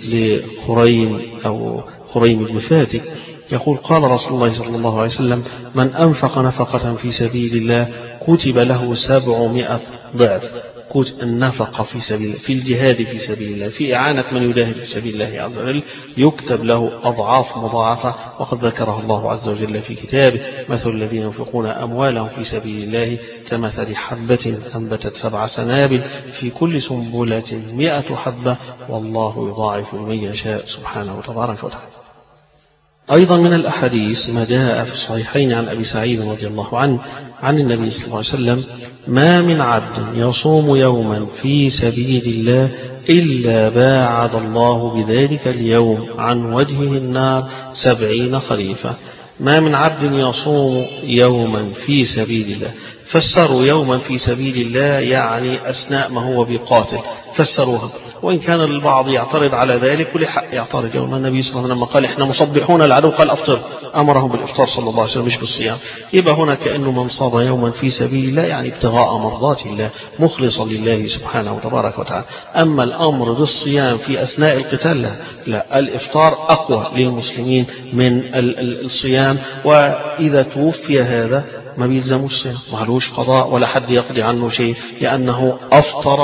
خريم بن فاتك يقول قال رسول الله صلى الله عليه وسلم من أنفق نفقة في سبيل الله كتب له 700 ضعف. النفقة في الجهاد في سبيل الله، في إعانة من يجاهد في سبيل الله عز وجل، يكتب له أضعاف مضاعفة. وقد ذكره الله عز وجل في كتابه مثل الذين ينفقون أموالهم في سبيل الله كمثل حبة أنبتت 7 سنابل في كل سنبلة 100 حبة والله يضاعف لمن يشاء سبحانه وتبارك وتعالى. أيضا من الأحاديث ما جاء في الصحيحين عن أبي سعيد رضي الله عنه عن النبي صلى الله عليه وسلم ما من عبد يصوم يوما في سبيل الله إلا باعد الله بذلك اليوم عن وجهه النار 70 خريفا. ما من عبد يصوم يوما في سبيل الله فسروا يوما في سبيل الله يعني أثناء ما هو بقاتل، فسروها، وإن كان البعض يعترض على ذلك ولحق يعترض. يوم النبي صلى الله عليه وسلم قال إحنا مصبحون العدو قال أفطر، أمرهم بالإفطار صلى الله عليه وسلم مش بالصيام. يبقى هنا كأنه من صام يوما في سبيل الله يعني ابتغاء مرضات الله مخلصا لله سبحانه وتبارك وتعالى. أما الأمر بالصيام في أثناء القتال لا، الإفطار أقوى للمسلمين من الصيام، وإذا توفي هذا ما بيلزموش صيام، معلوش قضاء ولا حد يقضي عنه شيء، لأنه أفطر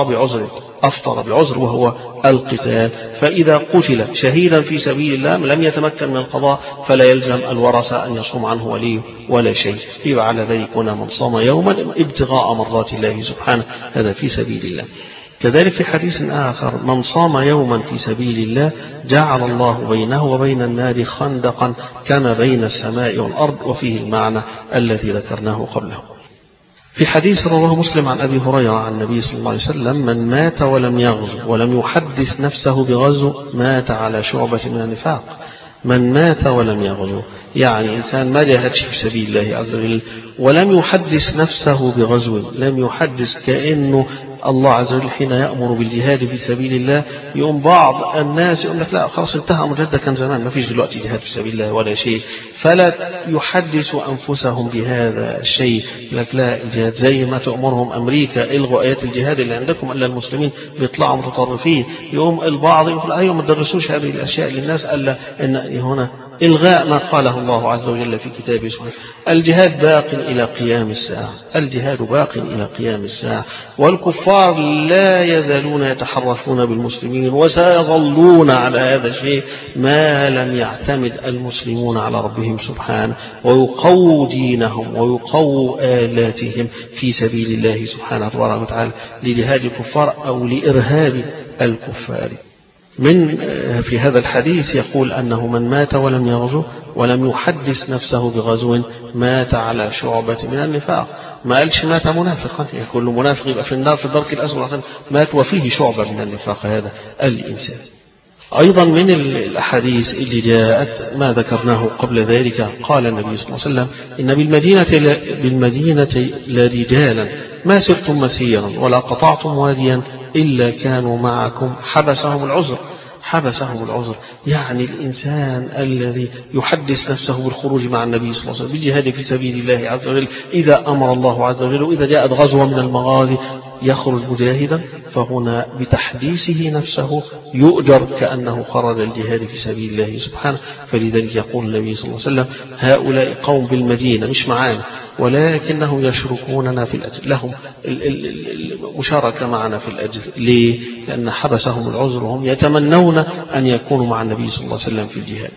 بعذر وهو القتال. فإذا قتل شهيدا في سبيل الله لم يتمكن من القضاء فلا يلزم الورثة أن يصوم عنه ولي ولا شيء. يبقى على ذلك هنا من صام يوما ابتغاء مرضات الله سبحانه هذا في سبيل الله. كذلك في حديث آخر من صام يوما في سبيل الله جعل الله بينه وبين النار خندقا كما بين السماء والأرض، وفيه المعنى الذي ذكرناه قبله. في حديث رواه مسلم عن أبي هريرة عن النبي صلى الله عليه وسلم من مات ولم يغزو ولم يحدث نفسه بغزو مات على شعبة من النفاق. من مات ولم يغزو يعني إنسان ما جاهدش في سبيل الله عز وجل ولم يحدث نفسه بغزو، لم يحدث كأنه الله عز وجل حين يأمر بالجهاد في سبيل الله يقوم بعض الناس يقول لك لا خلاص انتهى أمر الجهاد كان زمان ما فيش دلوقتي جهاد في سبيل الله ولا شيء، فلا يحدث أنفسهم بهذا الشيء. لك لا الجهاد زي ما تأمرهم أمريكا الغوا آيات الجهاد اللي عندكم إلا المسلمين بيطلعوا متطرفين، يقوم البعض يقول أيوة ما تدرسوش هذه الأشياء للناس ألا إن هنا إلغاء ما قاله الله عز وجل في كتابه سبحانه. الجهاد باق إلى قيام الساعة، الجهاد باق إلى قيام الساعة، والكفار لا يزالون يتحرفون بالمسلمين وسيظلون على هذا الشيء ما لم يعتمد المسلمون على ربهم سبحانه ويقووا دينهم ويقووا آلاتهم في سبيل الله سبحانه وتعالى لجهاد الكفار أو لإرهاب الكفار. من في هذا الحديث يقول أنه من مات ولم يغزو ولم يحدث نفسه بغزو مات على شعبة من النفاق. ما قالش مات منافقا، يعني كل منافق يبقى في النار في الدرك الأسفل، مات وفيه شعبة من النفاق هذا الإنسان. أيضا من الأحاديث اللي جاءت ما ذكرناه قبل ذلك قال النبي صلى الله عليه وسلم إن بالمدينة لرجالا ما سرتم مسيرا ولا قطعتم واديا إلا كانوا معكم حبسهم العذر. يعني الإنسان الذي يحدث نفسه بالخروج مع النبي صلى الله عليه وسلم بالجهاد في سبيل الله عز وجل إذا أمر الله عز وجل وإذا جاءت غزوة من المغازي يخرج مجاهدا، فهنا بتحديثه نفسه يؤجر كأنه خرج الجهاد في سبيل الله سبحانه. فلذلك يقول النبي صلى الله عليه وسلم هؤلاء قوم بالمدينة مش معانا ولكنهم يشركوننا في الأجر، لهم المشاركة معنا في الأجر. ليه؟ لأن حبسهم العذر وهم يتمنون أن يكونوا مع النبي صلى الله عليه وسلم في الجهاد.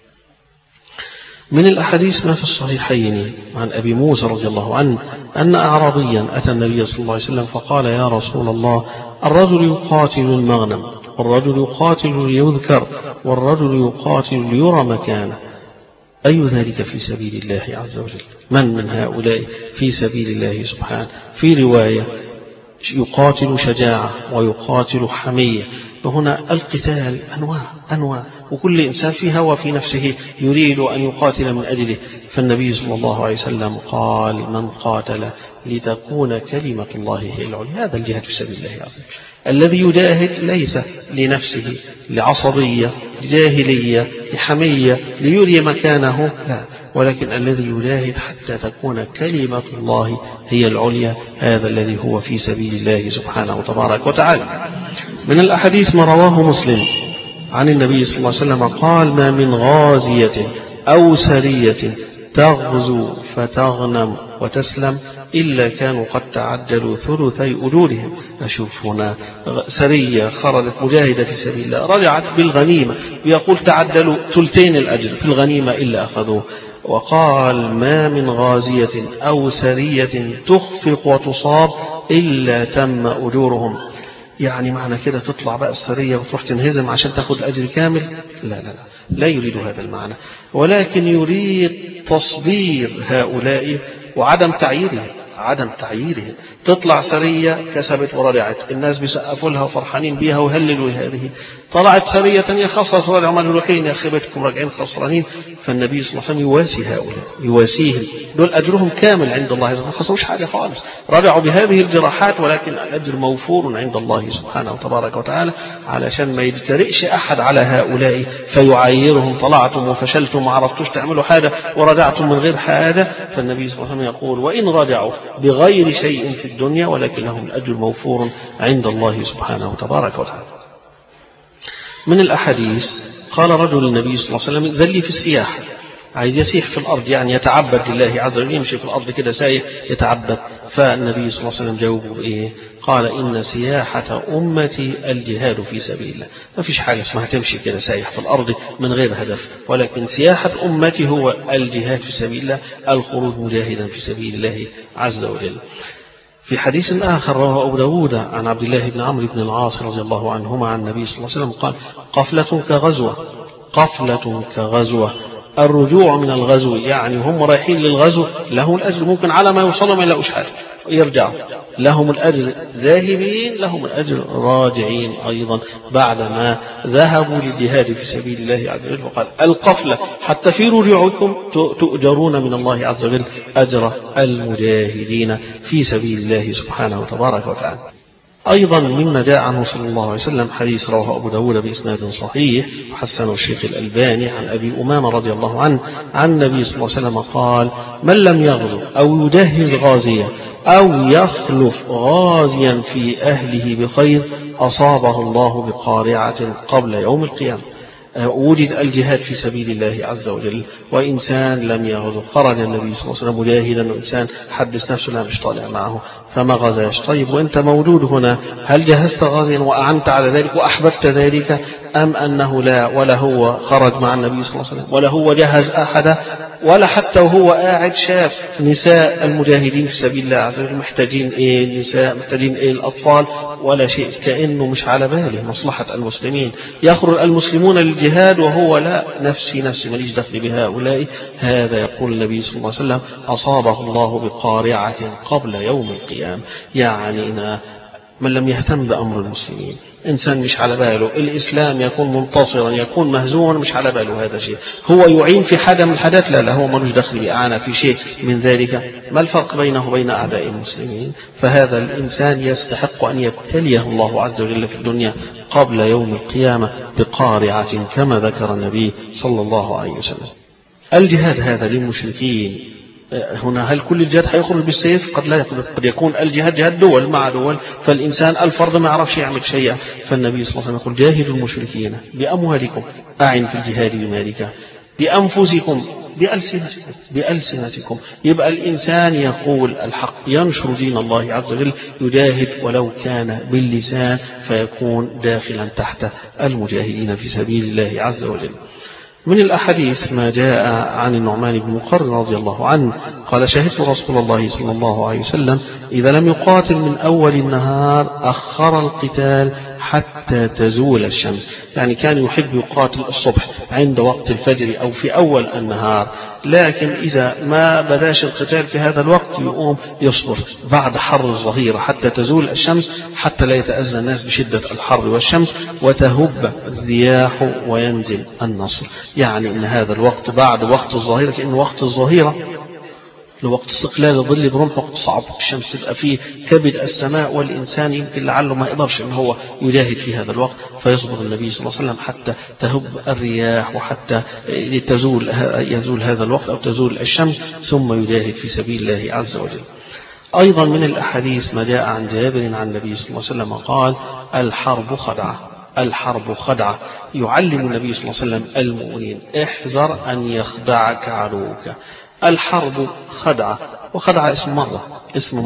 من الأحاديث ما في الصحيحين عن أبي موسى رضي الله عنه أن أعرابيا أتى النبي صلى الله عليه وسلم فقال يا رسول الله الرجل يقاتل المغنم والرجل يقاتل ليذكر والرجل يقاتل ليرى مكانه، أي ذلك في سبيل الله عز وجل؟ من هؤلاء في سبيل الله سبحانه؟ في رواية يقاتل شجاعة ويقاتل حمية. وهنا القتال أنواع وكل إنسان في هوى في نفسه يريد أن يقاتل من أجله. فالنبي صلى الله عليه وسلم قال من قاتل لتكون كلمة الله هي العليا، هذا الجهاد في سبيل الله عز وجل. الذي يجاهد ليس لنفسه لعصبية لجاهلية لحمية ليري مكانه، لا، ولكن الذي يجاهد حتى تكون كلمة الله هي العليا، هذا الذي هو في سبيل الله سبحانه وتبارك وتعالى. من الأحاديث ما رواه مسلم عن النبي صلى الله عليه وسلم قال ما من غازية أو سرية تغزو فتغنم وتسلم إلا كانوا قد تعدلوا ثلثي أجورهم. أشوف هنا سرية خرجت مجاهدة في سبيل الله رجعت بالغنيمة ويقول تعدلوا ثلثين الأجر في الغنيمة إلا أخذوه. وقال ما من غازية أو سرية تخفق وتصاب إلا تم أجورهم. يعني معنى كده تطلع بقى السرية وتروح تنهزم عشان تاخد الأجر كامل؟ لا يريد هذا المعنى، ولكن يريد تصبير هؤلاء وعدم تعييرهم. تطلع سرية كسبت ورجعت، الناس بيسقفوا لها وفرحانين بيها وهللوا هذه، طلعت سرية يا خسرت رجعوا مجروحين، يا خيبتكم راجعين خسرانين. فالنبي صلى الله عليه وسلم يواسي هؤلاء، يواسيهم، دول أجرهم كامل عند الله، ما خسروش حاجة خالص، رجعوا بهذه الجراحات ولكن الأجر موفور عند الله سبحانه وتبارك وتعالى، علشان ما يجترئش أحد على هؤلاء فيعايرهم، طلعتم وفشلتم ما عرفتوش تعملوا حاجة ورجعتم من غير حاجة. فالنبي صلى الله عليه وسلم يقول وإن رجعوا بغير شيء في الدنيا ولكن لهم الأجر موفور عند الله سبحانه وتبارك وتعالى. من الأحاديث قال رجل النبي صلى الله عليه وسلم ذلي في السياحة، عايز يسيح في الأرض يعني يتعبد لله عز وجل، يمشي في الأرض كده سايح يتعبد. فالنبي صلى الله عليه وسلم جاوبه بإيه؟ قال إن سياحة أمتي الجهاد في سبيل الله. ما فيش حاجة اسمها تمشي كده سايح في الأرض من غير هدف، ولكن سياحة أمتي هو الجهاد في سبيل الله، الخروج مجاهدا في سبيل الله عز وجل. في حديث آخر رواه أبو داود عن عبد الله بن عمرو بن العاص رضي الله عنهما عن النبي صلى الله عليه وسلم قال قفلة كغزوة، قفلة كغزوة، الرجوع من الغزو يعني هم رايحين للغزو لهم الأجر، ممكن على ما يوصلوا ما يلاقوش حاجة يرجعوا، لهم الأجر ذاهبين، لهم الأجر راجعين أيضا بعدما ذهبوا للجهاد في سبيل الله عز وجل. وقال القفلة حتى في رجوعكم تؤجرون من الله عز وجل أجر المجاهدين في سبيل الله سبحانه وتبارك وتعالى. أيضا مما جاء عنه صلى الله عليه وسلم حديث رواه أبو داود بإسناد صحيح وحسنه الشيخ الألباني عن أبي أمامة رضي الله عنه عن النبي صلى الله عليه وسلم قال من لم يغزو أو يجهز غازيا أو يخلف غازيا في أهله بخير أصابه الله بقارعة قبل يوم القيامة. وجد الجهاد في سبيل الله عز وجل، وإنسان لم يغزو خرج النبي صلى الله عليه وسلم مجاهدا، وإنسان حدث نفسه لا مش طالع معه فما غزاش. طيب وأنت موجود هنا هل جهزت غازيا وأعنت على ذلك وأحببت ذلك، أم أنه لا، ولا هو خرج مع النبي صلى الله عليه وسلم ولا هو جهز أحدا، ولا حتى وهو قاعد شاف نساء المجاهدين في سبيل الله عز وجل محتاجين إيه النساء، محتاجين إيه الأطفال، ولا شيء، كأنه مش على باله مصلحة المسلمين. يخرج المسلمون للجهاد وهو لا، نفسي ماليش دخل بهؤلاء. هذا يقول النبي صلى الله عليه وسلم أصابه الله بقارعة قبل يوم القيامة. يعني من لم يهتم بأمر المسلمين، إنسان مش على باله الإسلام يكون منتصرا يكون مهزوما، مش على باله هذا شيء، هو يعين في حاجة من الحاجات لا هو ملوش دخل بإعانة في شيء من ذلك. ما الفرق بينه وبين أعداء المسلمين؟ فهذا الإنسان يستحق أن يبتليه الله عز وجل في الدنيا قبل يوم القيامة بقارعة كما ذكر النبي صلى الله عليه وسلم. الجهاد هذا للمشركين هنا، هل كل الجهاد هيخرج بالسيف؟ قد لا، قد يكون الجهاد جهاد دول مع دول، فالإنسان الفرد ما يعرفش يعمل شيئا. فالنبي صلى الله عليه وسلم يقول جاهدوا المشركين بأموالكم، أعن في الجهاد بمالك، بأنفسكم، بألسنتكم. يبقى الإنسان يقول الحق، ينشر دين الله عز وجل، يجاهد ولو كان باللسان، فيكون داخلا تحت المجاهدين في سبيل الله عز وجل. من الأحاديث ما جاء عن النعمان بن مقرن رضي الله عنه قال شهدت رسول الله صلى الله عليه وسلم إذا لم يقاتل من أول النهار أخر القتال حتى تزول الشمس، يعني كان يحب يقاتل الصبح عند وقت الفجر أو في أول النهار، لكن إذا ما بداش القتال في هذا الوقت يقوم يصبر بعد حر الظهيرة حتى تزول الشمس، حتى لا يتأذى الناس بشدة الحر والشمس وتهب الرياح وينزل النصر. يعني إن هذا الوقت بعد وقت الظهيرة، كأن وقت الظهيرة لوقت استقلال الظل برمح، وقت صعب، الشمس تبقى فيه كبد السماء، والإنسان يمكن لعله ما يقدرش إن هو يجاهد في هذا الوقت، فيصبر النبي صلى الله عليه وسلم حتى تهب الرياح وحتى يزول هذا الوقت أو تزول الشمس، ثم يجاهد في سبيل الله عز وجل. أيضا من الأحاديث ما جاء عن جابر عن النبي صلى الله عليه وسلم قال الحرب خدعة، الحرب خدعة. يعلم النبي صلى الله عليه وسلم المؤمنين احذر أن يخدعك عدوك. الحرب خدعة، وخدعة اسم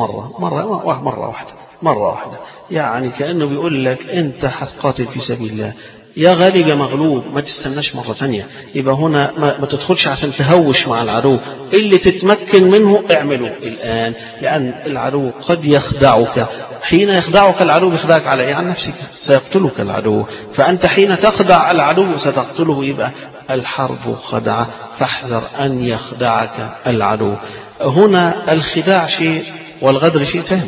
مرة واحدة، يعني كأنه بيقول لك أنت هتقاتل في سبيل الله، يا غالب يا مغلوب، ما تستناش مرة تانية. يبقى هنا ما تدخلش عشان تهوش مع العدو، اللي تتمكن منه اعمله الآن، لأن العدو قد يخدعك. حين يخدعك العدو يخدعك على إيه؟ عن نفسك، سيقتلك العدو، فأنت حين تخدع العدو ستقتله. يبقى الحرب خدعة، فاحذر أن يخدعك العدو. هنا الخداع شيء والغدر شيء ثاني.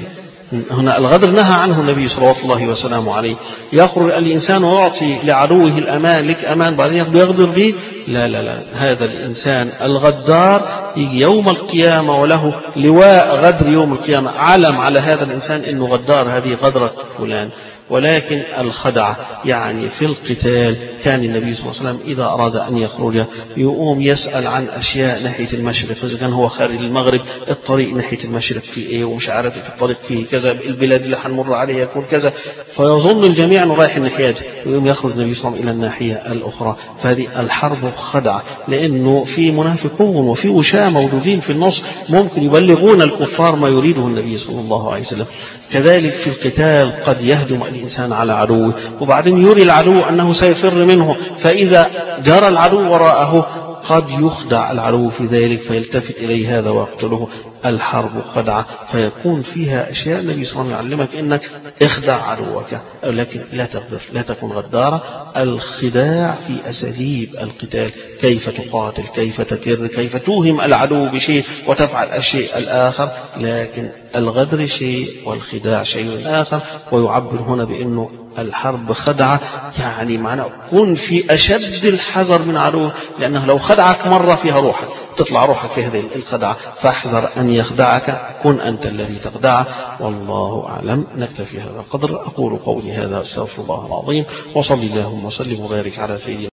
هنا الغدر نهى عنه النبي صلى الله وسلامه عليه. يخرج الإنسان ويعطي لعدوه الأمان، لك أمان بعدين يغدر به، لا لا لا، هذا الإنسان الغدار يجي يوم القيامة وله لواء غدر يوم القيامة، علم على هذا الإنسان إنه غدار، هذه غدرة فلان. ولكن الخدعة يعني في القتال كان النبي صلى الله عليه وسلم إذا أراد أن يخرج يقوم يسأل عن أشياء ناحية المشرق، إذا كان هو خارج المغرب الطريق ناحية المشرق فيه إيه، ومش عارف في الطريق فيه كذا، البلاد اللي هنمر عليها يكون كذا، فيظن الجميع أنه رايح الناحية دي، ويقوم يخرج النبي صلى الله عليه وسلم إلى الناحية الأخرى. فهذه الحرب خدعة، لأنه في منافقون وفي وشاة موجودين في النص ممكن يبلغون الكفار ما يريده النبي صلى الله عليه وسلم. كذلك في القتال قد يهجم الإنسان على عدوه وبعدين يري العدو أنه سيفر منه، فإذا جرى العدو وراءه قد يخدع العدو في ذلك فيلتفت إليه هذا ويقتله. الحرب خدعة، فيكون فيها أشياء النبي صلى الله عليه وسلم يعلمك إنك اخدع عدوك، لكن لا تغدر، لا تكن غدارا. الخداع في أساليب القتال، كيف تقاتل، كيف تكر، كيف توهم العدو بشيء وتفعل الشيء الآخر، لكن الغدر شيء والخداع شيء آخر. ويعبر هنا بأنه الحرب خدعة، يعني معناه كن في أشد الحذر من عدو، لأنه لو خدعك مرة فيها روحك، تطلع روحك في هذه الخدعة، فاحذر أن يخدعك، كن أنت الذي تخدعه. والله أعلم. نكتفي هذا القدر. أقول قولي هذا، أستغفر الله العظيم، وصلي اللهم وسلم وبارك على سيدنا